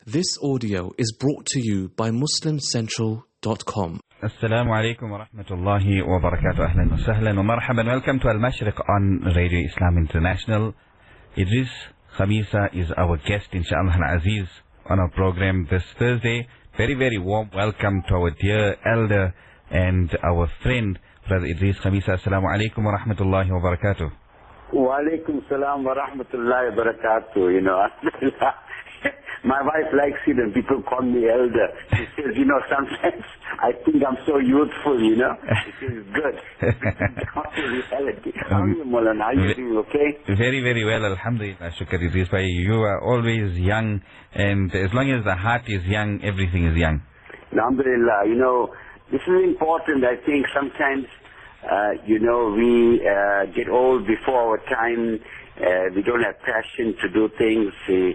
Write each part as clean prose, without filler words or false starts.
This audio is brought to you by MuslimCentral.com. Assalamu alaikum wa rahmatullahi wa barakatuh. Ahlan wa sahlan wa marhaban. Welcome to Al-Mashriq on Radio Islam International. Idris Khamisa is our guest, inshallah al-Aziz, on our program this Thursday. Very, very warm welcome to our dear elder and our friend, Brother Idris Khamisa. Assalamu alaikum wa rahmatullahi wa barakatuh. Wa alaikum salam wa rahmatullahi wa barakatuh. You know, my wife likes it when people call me elder. She says, you know, sometimes I think I'm so youthful, you know. It is good. Not the reality. How are you, Maulana? Are you doing okay? Very, very well, alhamdulillah. Shukr Idris Bhai. You are always young, and as long as the heart is young, everything is young. Alhamdulillah. You know, this is important. I think sometimes, you know, we get old before our time. We don't have passion to do things.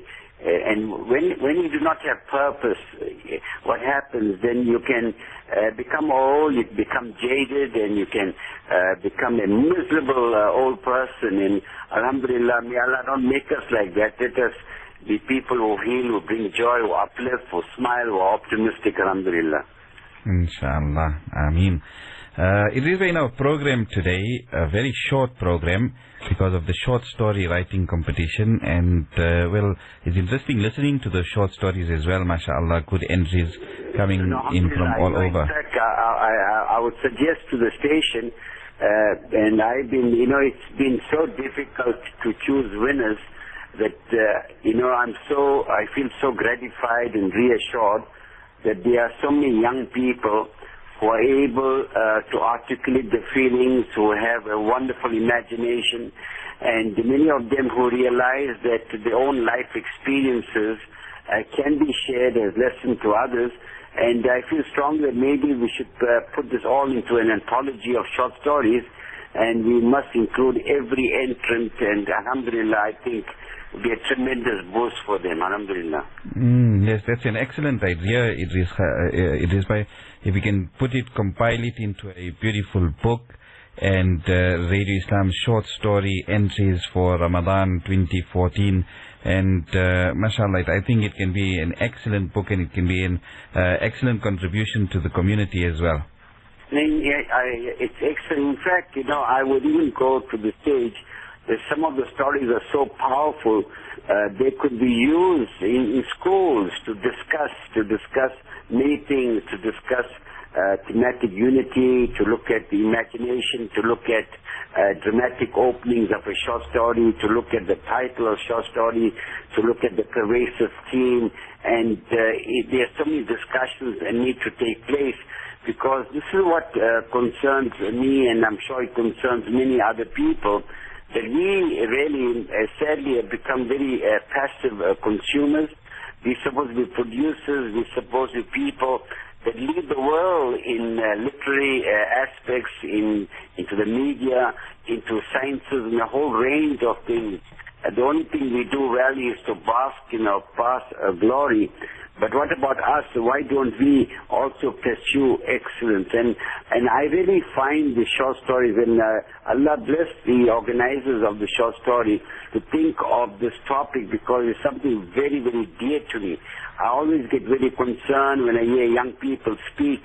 And when you do not have purpose, what happens, then you can become old, you become jaded, and you can become a miserable old person. And alhamdulillah, may Allah don't make us like that. Let us be people who heal, who bring joy, who uplift, who smile, who are optimistic, alhamdulillah. Inshallah, Ameen. It is in our program today, a very short program because of the short story writing competition, and well, it's interesting listening to the short stories as well, mashallah, good entries coming in from all over. In fact, I would suggest to the station, and I've been, you know, it's been so difficult to choose winners that, you know, I feel so gratified and reassured that there are so many young people who are able to articulate the feelings, who have a wonderful imagination, and many of them who realize that their own life experiences can be shared as lesson to others. And I feel strongly that maybe we should put this all into an anthology of short stories, and we must include every entrant, and alhamdulillah, I think it will be a tremendous boost for them, alhamdulillah. Yes, that's an excellent idea, Idris Bhai. If we can put it, compile it into a beautiful book, and Radio Islam short story entries for Ramadan 2014, and mashallah, I think it can be an excellent book, and it can be an excellent contribution to the community as well. It's excellent. In fact, you know, I would even go to the stage that some of the stories are so powerful, they could be used in schools to discuss many things, to discuss thematic unity, to look at the imagination, to look at dramatic openings of a short story, to look at the title of short story, to look at the pervasive theme, and there are so many discussions that need to take place, because this is what concerns me, and I'm sure it concerns many other people, that we really, sadly, have become very passive consumers. We're supposed to be producers, we're supposed to be people that lead the world in literary aspects, into the media, into sciences, and a whole range of things. The only thing we do really is to bask in our past glory. But what about us? Why don't we also pursue excellence? And I really find the short stories, and Allah bless the organizers of the short story to think of this topic, because it's something very, very dear to me. I always get very concerned when I hear young people speak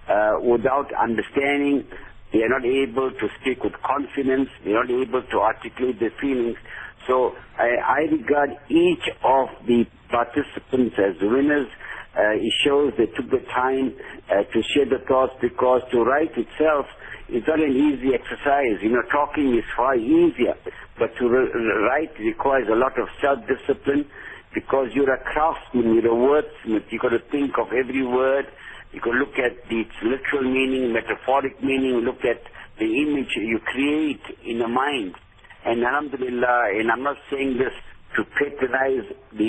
without understanding. They are not able to speak with confidence. They are not able to articulate their feelings. So I regard each of the participants as winners. It shows they took the time to share the thoughts, because to write itself is not an easy exercise. You know, talking is far easier, but to write requires a lot of self-discipline, because you're a craftsman, you're a wordsmith. You've got to think of every word. You've got to look at its literal meaning, metaphoric meaning, look at the image you create in the mind. And alhamdulillah, and I'm not saying this to patronize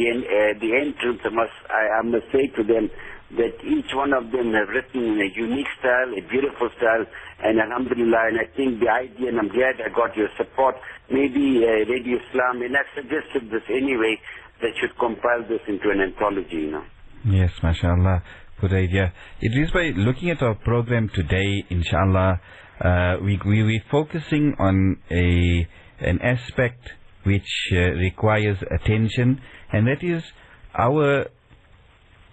the entrants, I must say to them that each one of them have written in a unique style, a beautiful style, and alhamdulillah, and I think the idea, and I'm glad I got your support, maybe Radio Islam, and I've suggested this anyway, that should compile this into an anthology, you know. Yes, mashallah, good idea. Idris, by looking at our program today, inshallah, we're focusing on an aspect which requires attention, and that is our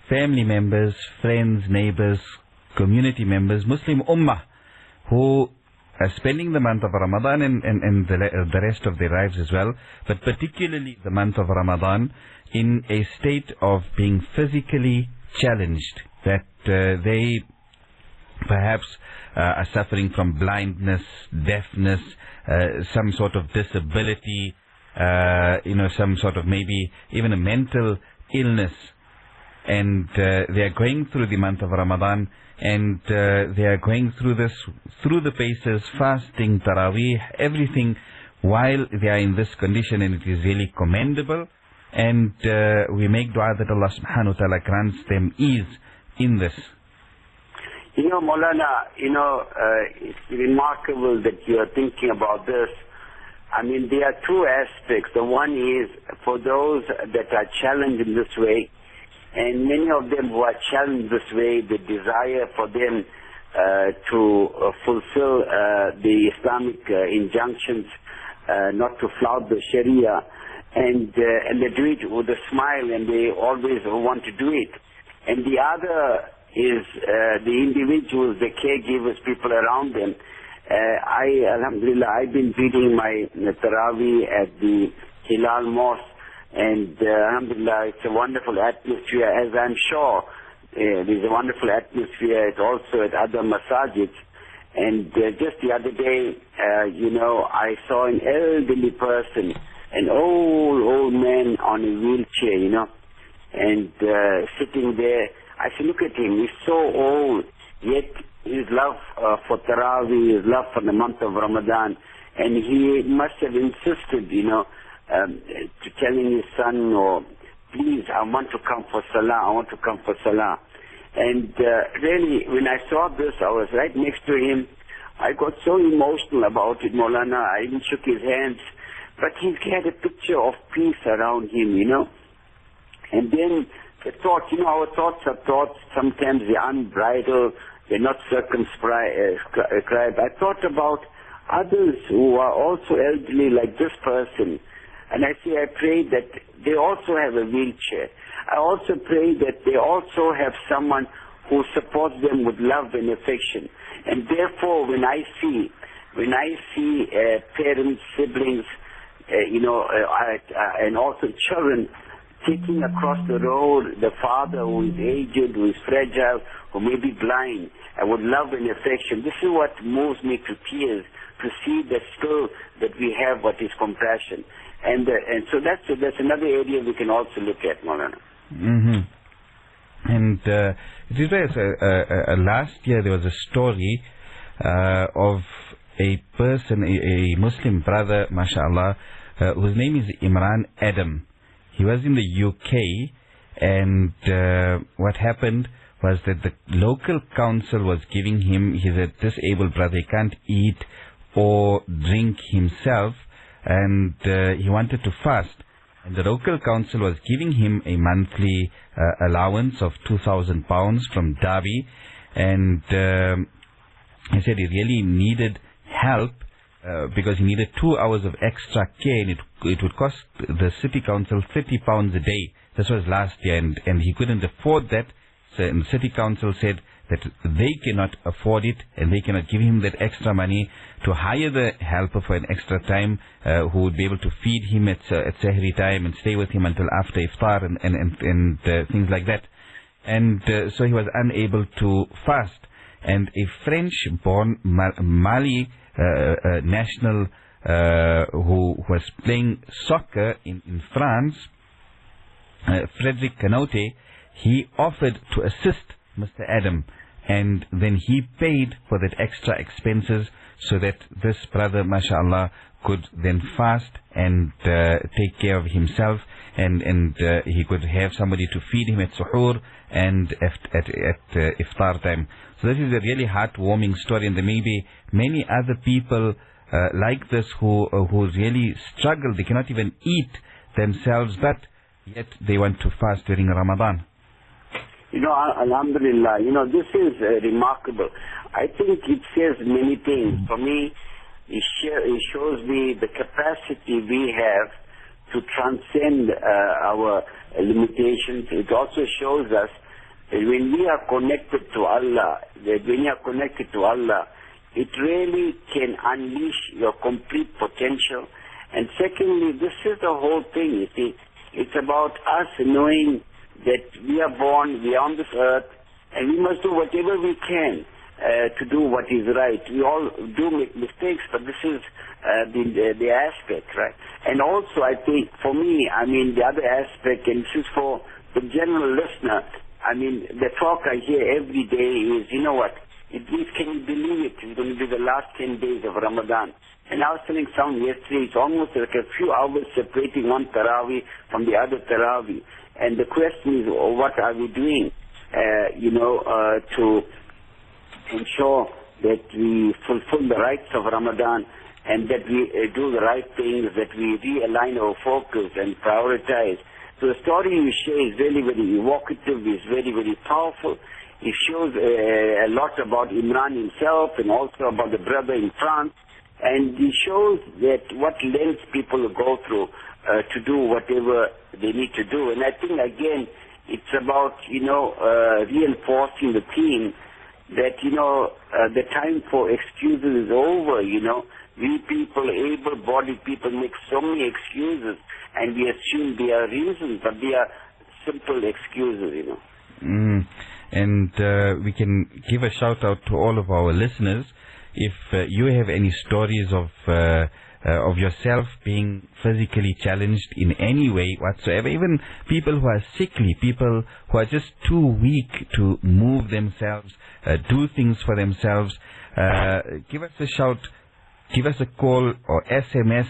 family members, friends, neighbors, community members, Muslim Ummah, who are spending the month of Ramadan and the rest of their lives as well, but particularly the month of Ramadan, in a state of being physically challenged, that they perhaps are suffering from blindness, deafness, some sort of disability, some sort of maybe even a mental illness, and they are going through the month of Ramadan, and they are going through this, through the paces, fasting, Taraweeh, everything, while they are in this condition, and it is really commendable, and we make dua that Allah subhanahu wa ta'ala grants them ease in this. Maulana, it's remarkable that you are thinking about this. I mean, there are two aspects. The one is for those that are challenged in this way, and many of them who are challenged this way, the desire for them to fulfill the Islamic injunctions, not to flout the Sharia, and they do it with a smile, and they always want to do it. And the other is the individuals, the caregivers, people around them. Alhamdulillah, I've been reading my Taraweeh at the Hilal Mosque, and Alhamdulillah, it's a wonderful atmosphere, as I'm sure there's a wonderful atmosphere also at other masajids. And just the other day, I saw an elderly person, an old man on a wheelchair, and sitting there. I said, look at him, he's so old, yet his love for Taraweeh, his love for the month of Ramadan, and he must have insisted, to telling his son, please, I want to come for Salah, And really, when I saw this, I was right next to him. I got so emotional about it, Maulana. I even shook his hands. But he had a picture of peace around him, And then the thought, our thoughts are thoughts. Sometimes they're unbridled. They're not circumscribed. I thought about others who are also elderly like this person. And I pray that they also have a wheelchair. I also pray that they also have someone who supports them with love and affection. And therefore, when I see parents, siblings, and also children taking across the road the father who is aged, who is fragile, who may be blind, and with love and affection, this is what moves me to tears, to see that still that we have what is compassion. And so that's another area we can also look at, Maulana. Mm-hmm. And it is last year there was a story of a person, a Muslim brother, mashallah, whose name is Imran Adam. He was in the UK, and what happened was that the local council was giving him, he's a disabled brother, he can't eat or drink himself, and he wanted to fast. And the local council was giving him a monthly allowance of £2,000 from Derby, and he said he really needed help because he needed 2 hours of extra care, and it would cost the city council £30 a day. This was last year, and he couldn't afford that. So the city council said that they cannot afford it, and they cannot give him that extra money to hire the helper for an extra time who would be able to feed him at Sahri time and stay with him until after Iftar and things like that. And so he was unable to fast. And a French-born Mali national who was playing soccer in France, Frederic Canote, he offered to assist Mr. Adam, and then he paid for that extra expenses so that this brother, mashallah, could then fast and take care of himself, and he could have somebody to feed him at suhoor and at iftar time. So this is a really heartwarming story, and there may be many other people like this who really struggle. They cannot even eat themselves, but yet they want to fast during Ramadan. Alhamdulillah, this is remarkable. I think it says many things. For me, it shows me the capacity we have to transcend our limitations. It also shows us when we are connected to Allah, that when you are connected to Allah, it really can unleash your complete potential. And secondly, this is the whole thing, you see. It's about us knowing that we are born, we are on this earth, and we must do whatever we can to do what is right. We all do make mistakes, but this is the aspect, right? And also, I think, for me, I mean, the other aspect, and this is for the general listener, I mean, the talk I hear every day is, you know what, it means, can you believe it? It's going to be the last 10 days of Ramadan. And I was telling someone yesterday, it's almost like a few hours separating one Taraweeh from the other Taraweeh. And the question is, what are we doing, to ensure that we fulfill the rights of Ramadan and that we do the right things, that we realign our focus and prioritize. So the story you share is very, very evocative, is very, very powerful. It shows a lot about Imran himself and also about the brother in France. And it shows that what lengths people go through to do whatever they need to do. And I think, again, it's about, reinforcing the theme that, the time for excuses is over, We people, able-bodied people, make so many excuses, and we assume they are reasons, but they are simple excuses, And we can give a shout-out to all of our listeners. If you have any stories of yourself being physically challenged in any way whatsoever, even people who are sickly, people who are just too weak to move themselves, do things for themselves, give us a shout, give us a call or SMS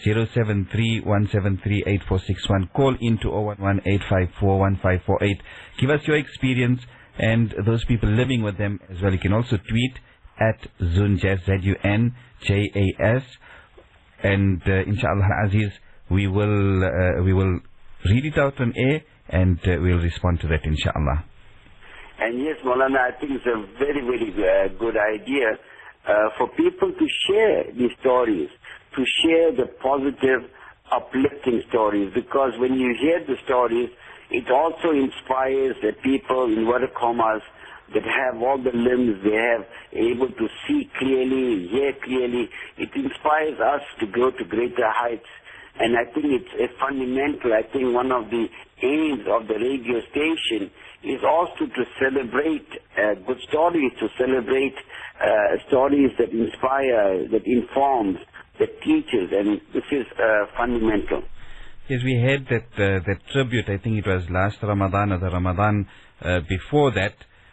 073-173-8461. Call into 011-854-1548. Give us your experience and those people living with them as well. You can also tweet at Zunjas, Z-U-N-J-A-S, and inshallah Aziz, we will read it out on air and we'll respond to that, inshallah. And yes, Maulana, I think it's a very, very good idea for people to share these stories, to share the positive, uplifting stories, because when you hear the stories, it also inspires the people, in inverted commas, that have all the limbs, they have able to see clearly, hear clearly. It inspires us to go to greater heights. And I think it's a fundamental, I think one of the aims of the radio station is also to celebrate good stories, to celebrate stories that inspire, that informs, that teaches, and this is fundamental. Yes, we had that tribute, I think it was last Ramadan or the Ramadan before that,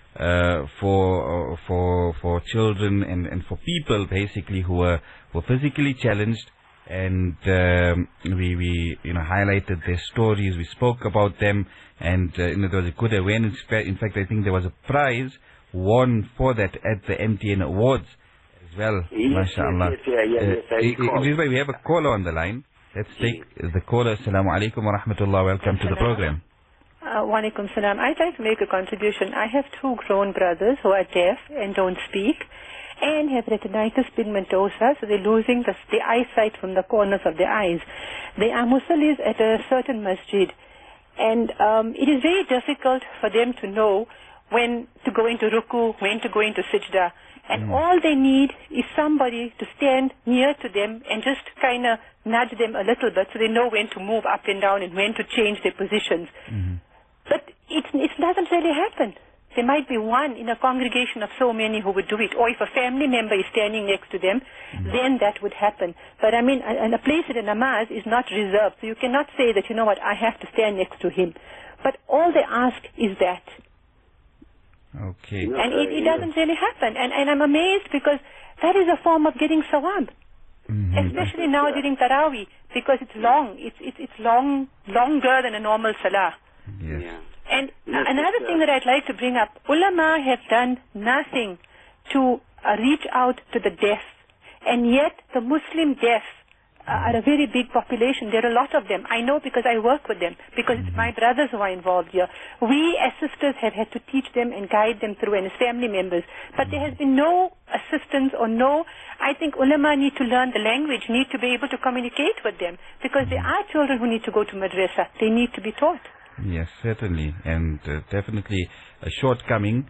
for children and for people basically who were physically challenged, and we highlighted their stories, we spoke about them, and there was a good awareness. In fact, I think there was a prize won for that at the MTN Awards as well. Yes, MashaAllah. We have a caller on the line. Let's take the caller. Assalamu alaikum wa rahmatullah. Welcome to the program. Wa alaikum salam. I'd like to make a contribution. I have two grown brothers who are deaf and don't speak and have retinitis pigmentosa, so they're losing the eyesight from the corners of their eyes. They are musallis at a certain masjid, and it is very difficult for them to know when to go into ruku, when to go into sajda. And all they need is somebody to stand near to them and just kind of nudge them a little bit so they know when to move up and down and when to change their positions. But it doesn't really happen. There might be one in a congregation of so many who would do it. Or if a family member is standing next to them, then that would happen. But I mean, a place in a namaz is not reserved. So you cannot say that, you know what, I have to stand next to him. But all they ask is that. Okay. And it doesn't really happen. And I'm amazed because that is a form of getting sawab. Especially now during Taraweeh, because it's long. It's longer than a normal salah. Yes. Yeah. And another thing that I'd like to bring up, ulama have done nothing to reach out to the deaf. And yet the Muslim deaf are a very big population. There are a lot of them. I know because I work with them, because it's my brothers who are involved here. We as sisters have had to teach them and guide them through, and as family members. But there has been no assistance or no, I think ulama need to learn the language, need to be able to communicate with them, because there are children who need to go to madrasa. They need to be taught. Yes, certainly, and definitely a shortcoming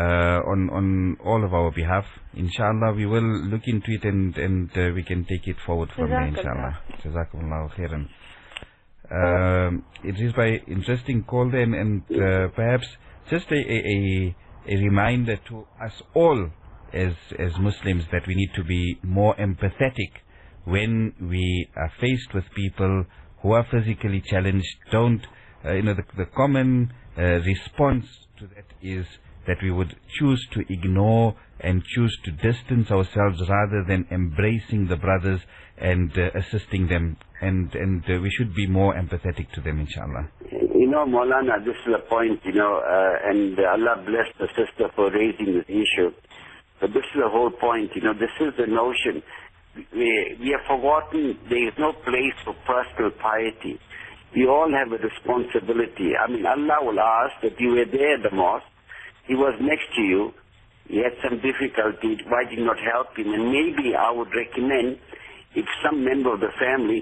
on all of our behalf. Inshallah, we will look into it and we can take it forward from there, inshallah. Jazakumullahu khairan. It is by interesting call then, and perhaps just a reminder to us all as Muslims that we need to be more empathetic when we are faced with people who are physically challenged. Don't, the common response to that is that we would choose to ignore and choose to distance ourselves rather than embracing the brothers and assisting them. And we should be more empathetic to them, inshallah. Maulana, this is a point, and Allah bless the sister for raising this issue. But this is the whole point, this is the notion. We have forgotten there is no place for personal piety. We all have a responsibility. I mean, Allah will ask that you were there at the mosque, He was next to you, he had some difficulty, why did you not help him? And maybe I would recommend if some member of the family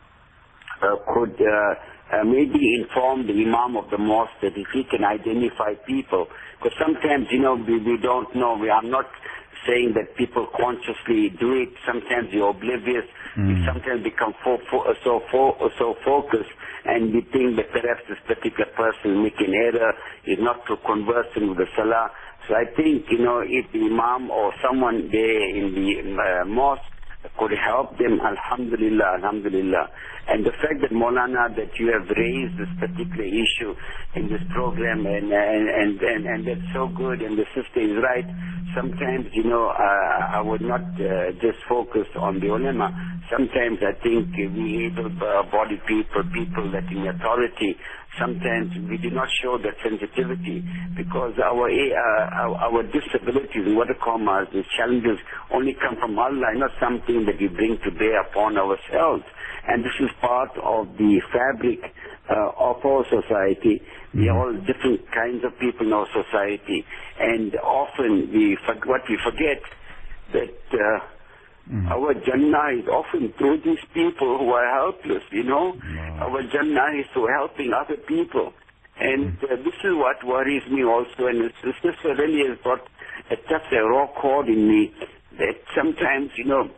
could maybe inform the Imam of the mosque that if he can identify people, because sometimes, we don't know. I'm not saying that people consciously do it. Sometimes you're oblivious. We sometimes become so focused, and we think that perhaps this particular person making error is not too conversant with the Salah. So I think, if the Imam or someone there in the mosque could help them, alhamdulillah, alhamdulillah. And the fact that Maulana, that you have raised this particular issue in this program, and that's so good, and the sister is right. Sometimes, I would not just focus on the ulama. Sometimes I think we able-bodied people that in authority, sometimes we do not show that sensitivity because our disabilities, in what commas, the challenges only come from Allah, not something that we bring to bear upon ourselves. And this is part of the fabric of our society. We are all different kinds of people in our society, and often what we forget that our Jannah is often through these people who are helpless, Our Jannah is through helping other people. And this is what worries me also. And the sister really has got a raw chord in me that sometimes,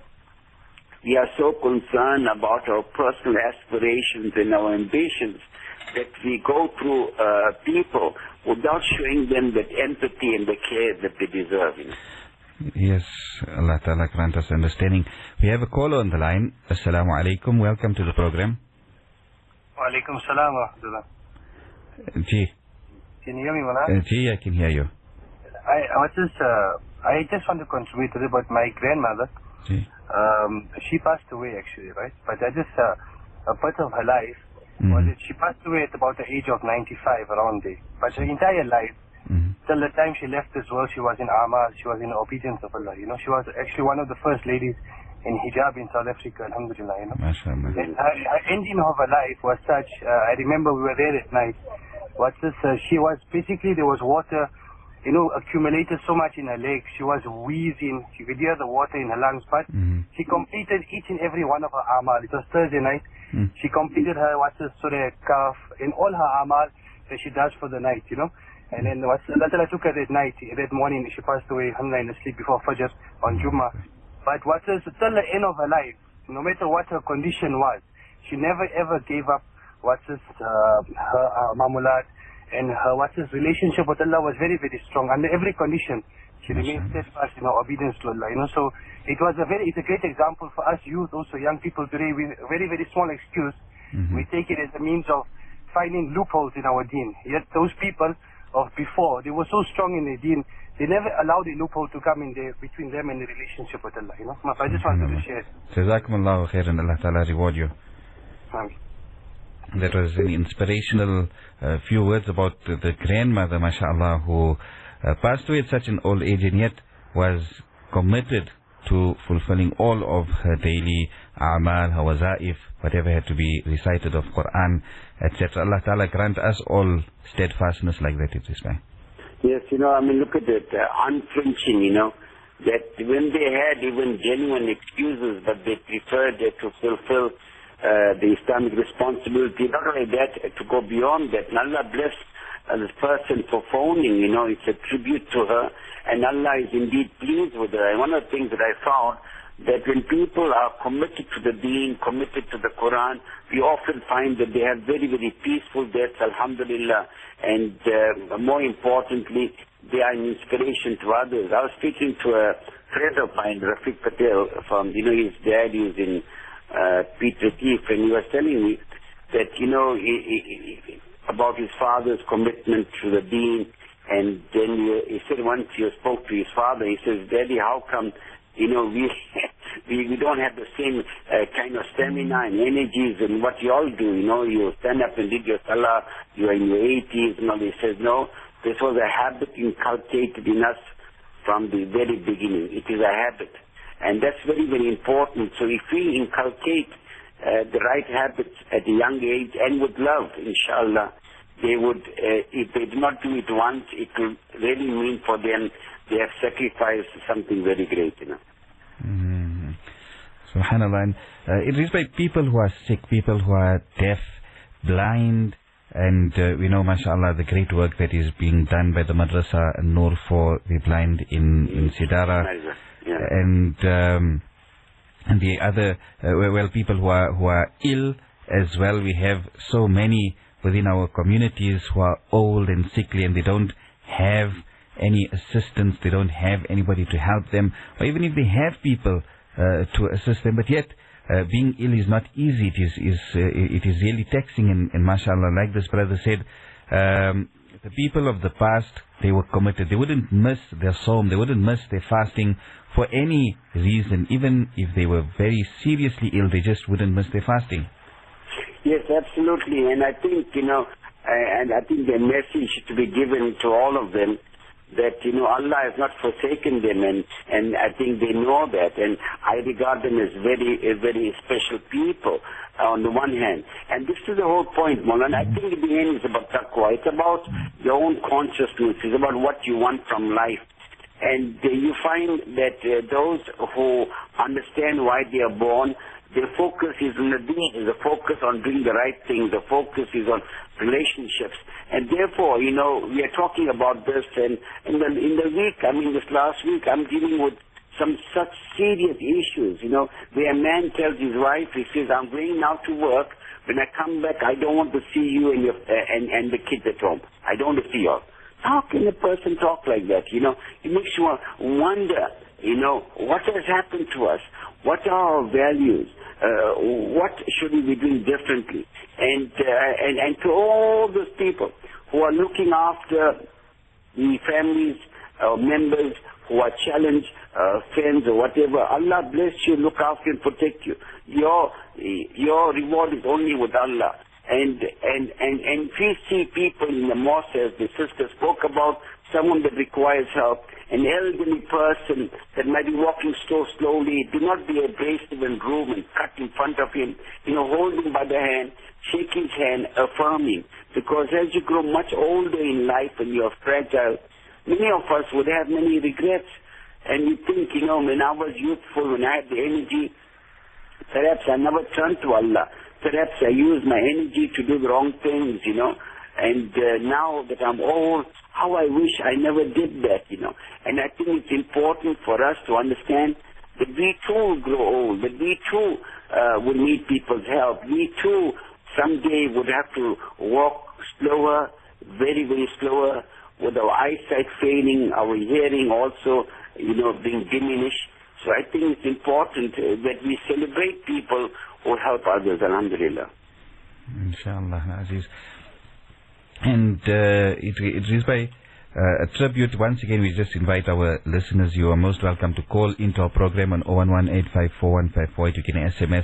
we are so concerned about our personal aspirations and our ambitions that we go through people without showing them that empathy and the care that they deserve. Yes, Allah Ta'ala grant us understanding. We have a caller on the line. Assalamu alaikum. Welcome to the program. Wa alaikum salam wa rahmatullah. Ji. Can you hear me, Mala? Ji, I can hear you. I just want to contribute a little about my grandmother. Ji. She passed away actually, right? But I just, a part of her life was that she passed away at about the age of 95 around there. But her entire life, till the time she left this world, she was in amal, she was in obedience of Allah. She was actually one of the first ladies in hijab in South Africa, alhamdulillah. MashaAllah. And her ending of her life was such, I remember we were there at night. She was, basically there was water, accumulated so much in her legs. She was wheezing. She could hear the water in her lungs. But she completed each and every one of her amal. It was Thursday night. She completed her, Surah Kahf, and all her amal that she does for the night, And then Allah took her that night, that morning, she passed away, alhamdulillah, in the sleep before Fajr on Jummah. But till the end of her life, no matter what her condition was, she never ever gave up her mamulat, and her relationship with Allah was very, very strong. Under every condition, she remained steadfast in her obedience to Allah. So it's a great example for us youth, also young people today, with a very, very small excuse. We take it as a means of finding loopholes in our deen. Yet those people of before, they were so strong in their deen, they never allowed a loophole to come in there between them and the relationship with Allah. So I just wanted to share. Jazakumullahu khairan. Allah Ta'ala reward you. That was an inspirational few words about the grandmother, mashallah, who passed away at such an old age and yet was committed to fulfilling all of her daily a'mal, her wazaif, whatever had to be recited of Quran, etc. Allah Ta'ala grant us all steadfastness like that in this way. Yes, look at it, unflinching, that when they had even genuine excuses, but they preferred to fulfill the Islamic responsibility. Not only that, to go beyond that, and Allah bless this person for phoning, it's a tribute to her, and Allah is indeed pleased with her. And one of the things that I found, that when people are committed to the deen, committed to the Quran, we often find that they have very, very peaceful deaths, alhamdulillah, and more importantly, they are an inspiration to others. I was speaking to a friend of mine, Rafiq Patel, from, his dad is in Pete Retief, and he was telling me that, about his father's commitment to the deen, and then he said once he spoke to his father, he says, Daddy, how come we don't have the same kind of stamina and energies and what you all do. You stand up and did your salah, you are in your 80s, and all. He says, no, this was a habit inculcated in us from the very beginning. It is a habit. And that's very, very important. So if we inculcate the right habits at a young age and with love, inshallah, they would, if they do not do it once, it will really mean for them they have sacrificed something very great, Subhanallah. And it is by people who are sick, people who are deaf, blind, and we know, mashallah, the great work that is being done by the Madrasa Noor for the blind in Sidara, and the other, people who are ill as well. We have so many within our communities who are old and sickly, and they don't have any assistance, they don't have anybody to help them, or even if they have people to assist them, but yet being ill is not easy. It is really taxing, and mashallah, like this brother said, the people of the past, they were committed. They wouldn't miss their Sawm, they wouldn't miss their fasting for any reason. Even if they were very seriously ill, they just wouldn't miss their fasting. Yes, absolutely. And I think, and I think the message to be given to all of them, that, Allah has not forsaken them, and I think they know that, and I regard them as very, very special people on the one hand. And this is the whole point, Maulana. I think in the end it's about taqwa. It's about your own consciousness. It's about what you want from life. And you find that those who understand why they are born, their focus is on the deen, the focus on doing the right thing, the focus is on relationships. And therefore, we are talking about this, and in the week, this last week, I'm dealing with some such serious issues, where a man tells his wife, he says, I'm going now to work, when I come back, I don't want to see you and and the kids at home. I don't want to see you all. How can a person talk like that, It makes you wonder, what has happened to us? What are our values? What should we be doing differently? And to all those people who are looking after the families or members who are challenged, friends or whatever, Allah bless you, look after and protect you. Your reward is only with Allah. And we see people in the mosque, as the sister spoke about, someone that requires help, an elderly person that might be walking so slowly, do not be abrasive and rude and cut in front of him, hold him by the hand, shake his hand, affirming. Because as you grow much older in life and you're fragile, many of us would have many regrets. And you think, when I was youthful, when I had the energy, perhaps I never turned to Allah. Perhaps I used my energy to do the wrong things, And now that I'm old, how I wish I never did that, And I think it's important for us to understand that we too will grow old, that we too will need people's help. We too someday would have to walk slower, very, very slower, with our eyesight failing, our hearing also, being diminished. So I think it's important that we celebrate people who help others, alhamdulillah. Inshallah, Aziz. And it is by a tribute. Once again, we just invite our listeners, you are most welcome to call into our program on 011-854-1548. You can SMS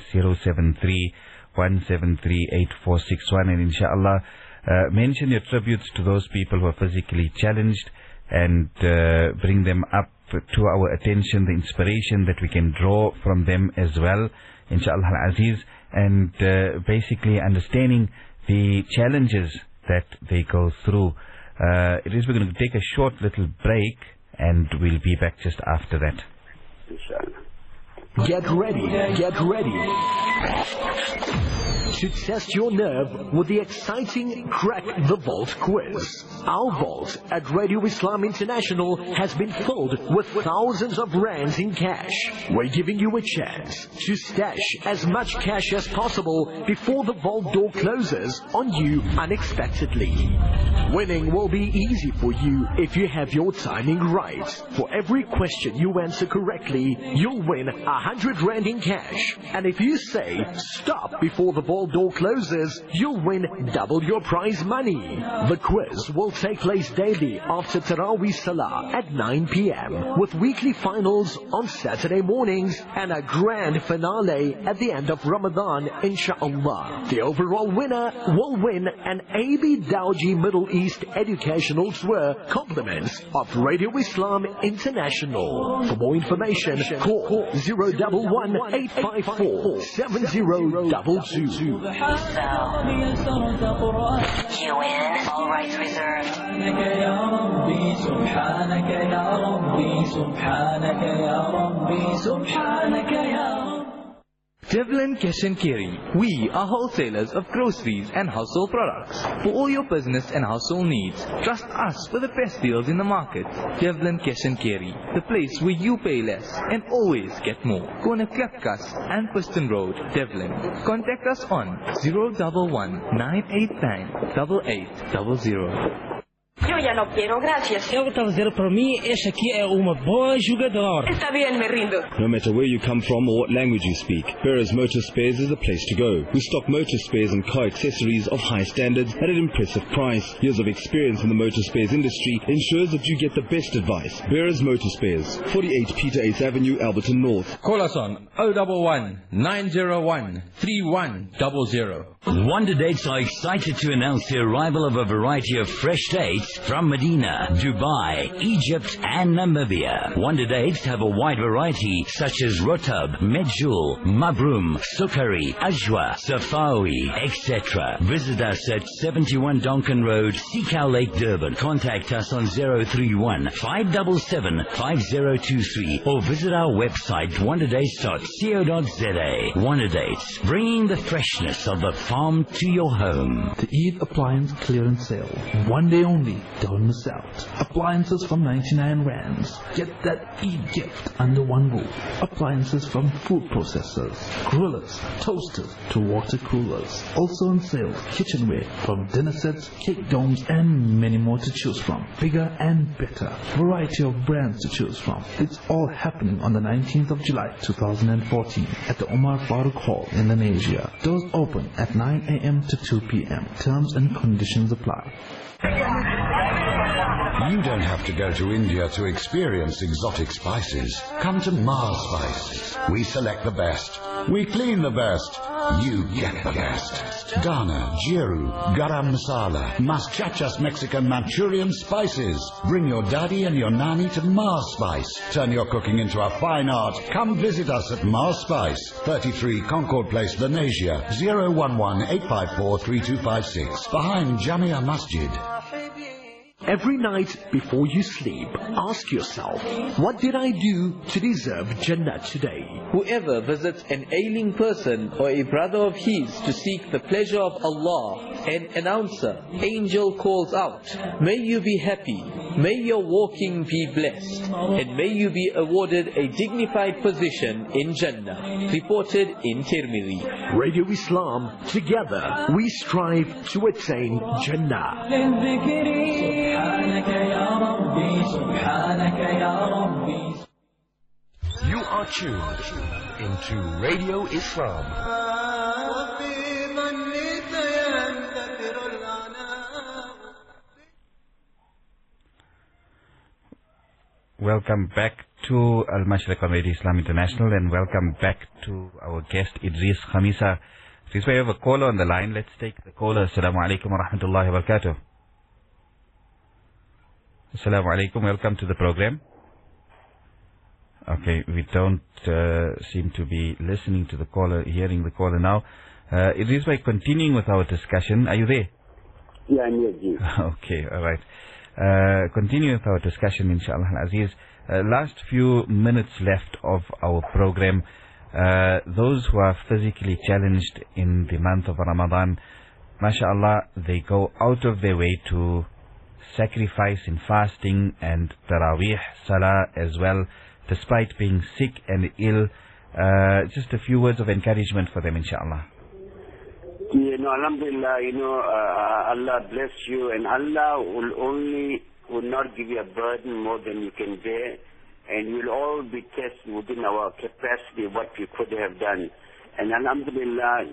073-173-8461, and inshallah, mention your tributes to those people who are physically challenged, and bring them up to our attention, the inspiration that we can draw from them as well, inshallah al-Aziz, and basically understanding the challenges that they go through. We're going to take a short little break, and we'll be back just after that. Inshallah. Get ready To test your nerve with the exciting Crack the Vault quiz. Our vault at Radio Islam International has been filled with thousands of rands in cash. We're giving you a chance to stash as much cash as possible before the vault door closes on you unexpectedly. Winning will be easy for you if you have your timing right. For every question you answer correctly, you'll win 100 rand in cash. And if you say stop before the vault door closes, you'll win double your prize money. The quiz will take place daily after Taraweeh Salah at 9 p.m. with weekly finals on Saturday mornings and a grand finale at the end of Ramadan, inshallah. The overall winner will win an AB Dawji Middle East educational tour, compliments of Radio Islam International. For more information, call 011 854 7022. UN, all rights reserved. Devlin Cash and Carry. We are wholesalers of groceries and household products. For all your business and household needs, trust us for the best deals in the market. Devlin Cash and Carry, the place where you pay less and always get more. Corner Klapkas and Preston Road, Devlin. Contact us on 011 989 8800. Yo ya no quiero, gracias. Eu estava a dizer para mim, este aqui é uma boa jogadora. Está bien, me rindo. No matter where you come from or what language you speak, Bearers Motor Spares is the place to go. We stock motor spares and car accessories of high standards at an impressive price. Years of experience in the motor spares industry ensures that you get the best advice. Bearers Motor Spares, 48 Peter 8th Avenue, Alberton North. Call us on 011 901 3100. Wonder Dates are excited to announce the arrival of a variety of fresh dates from Medina, Dubai, Egypt and Namibia. Wonder Dates have a wide variety such as Rotab, Medjool, Mabroom, Sukari, Ajwa, Safawi, etc. Visit us at 71 Donkin Road, Seacow Lake, Durban. Contact us on 031 577 5023 or visit our website wonderdates.co.za. Wonder Dates, bringing the freshness of the farm to your home. The Eid Appliance Clearance Sale. One day only. Don't miss out. Appliances from 99 rands. Get that Eid gift under one roof. Appliances from food processors, grillers, toasters to water coolers. Also on sale, kitchenware from dinner sets, cake domes and many more to choose from. Bigger and better. Variety of brands to choose from. It's all happening on the 19th of July 2014 at the Omar Farooq Hall in Lenasia. Doors open at 9 a.m. to 2 p.m. Terms and conditions apply. You don't have to go to India to experience exotic spices. Come to Mars Spice. We select the best. We clean the best. You get the best. Dana, Jiru, Garam Masala, Mas Chachas Mexican Manchurian spices. Bring your daddy and your nanny to Mars Spice. Turn your cooking into a fine art. Come visit us at Mars Spice, 33 Concord Place, Lenasia, 011 854 3256, behind Jamia Masjid. Every night before you sleep, ask yourself, what did I do to deserve Jannah today? Whoever visits an ailing person or a brother of his to seek the pleasure of Allah, an announcer, angel calls out, may you be happy, may your walking be blessed, and may you be awarded a dignified position in Jannah. Reported in Tirmidhi. Radio Islam, together we strive to attain Jannah. You are tuned into Radio Islam. Welcome back to Al-Mashriq on Radio Islam International, and welcome back to our guest Idris Khamisa. Since we have a caller on the line, let's take the caller. Assalamu alaikum wa rahmatullahi wa barakatuh. Assalamu alaikum, welcome to the program. Okay, we don't seem to be listening to the caller, hearing the caller now. Idris, by continuing with our discussion, are you there? Yeah, I'm here. Okay, alright. Continue with our discussion, inshallah al-Aziz. Last few minutes left of our program. Those who are physically challenged in the month of Ramadan, mashallah, they go out of their way to sacrifice in fasting and Taraweeh Salah as well, despite being sick and ill. Just a few words of encouragement for them, inshallah. Alhamdulillah, Allah bless you, and Allah will not give you a burden more than you can bear, and we'll all be tested within our capacity what we could have done. And alhamdulillah,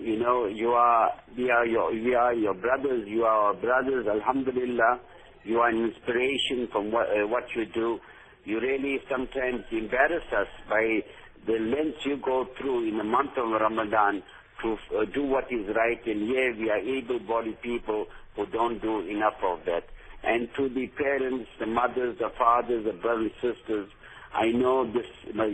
we are your brothers, you are our brothers, alhamdulillah. You are an inspiration from what you do. You really sometimes embarrass us by the lengths you go through in the month of Ramadan to do what is right, and here we are able-bodied people who don't do enough of that. And to the parents, the mothers, the fathers, the brothers and sisters, I know this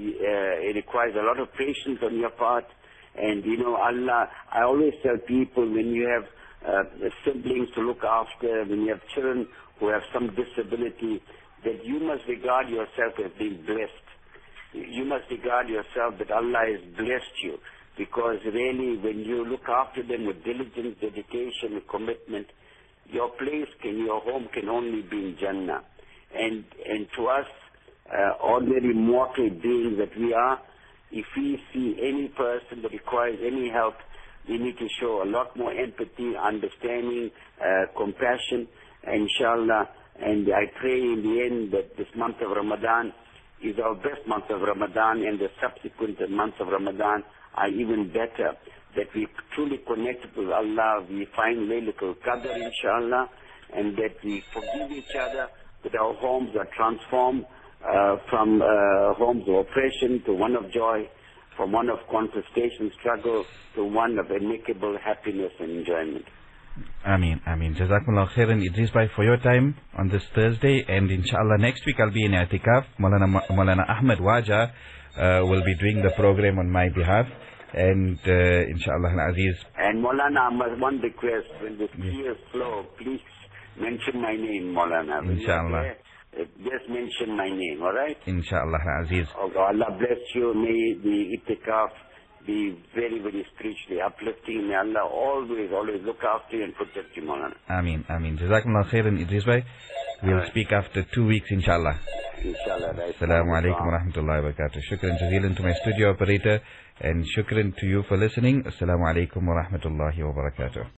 it requires a lot of patience on your part. And Allah, I always tell people, when you have siblings to look after, when you have children who have some disability, that you must regard yourself as being blessed. You must regard yourself that Allah has blessed you, because really when you look after them with diligence, dedication, and commitment, your home can only be in Jannah. And to us, ordinary mortal beings that we are, if we see any person that requires any help, we need to show a lot more empathy, understanding, compassion, inshallah. And I pray in the end that this month of Ramadan is our best month of Ramadan, and the subsequent months of Ramadan are even better, that we truly connect with Allah, we find Laylatul Qadr, inshallah, and that we forgive each other, that our homes are transformed from homes of oppression to one of joy, from one of contestation, struggle, to one of amicable happiness and enjoyment. Ameen. Jazakumullah khairan, Idris Bhai, for your time on this Thursday, and inshallah next week I'll be in I'tikaf. Maulana Ahmed Waja will be doing the program on my behalf, and inshallah al-Aziz. And Maulana Ahmed, one request, when the tears flow, please mention my name, Maulana. Inshallah. Just mention my name, alright? Inshallah al-Aziz. Okay, Allah bless you. May the I'tikaf be very, very spiritually uplifting. May Allah always look after you and protect you, Maulana. Ameen. Jazakumullah khairan, Idris Bhai. We'll speak after 2 weeks, inshallah. Inshallah. Assalamu alaikum wa rahmatullahi wa barakatuh. Shukran jazeelan to my studio operator, and shukran to you for listening. Assalamu alaikum wa rahmatullahi wa barakatuh.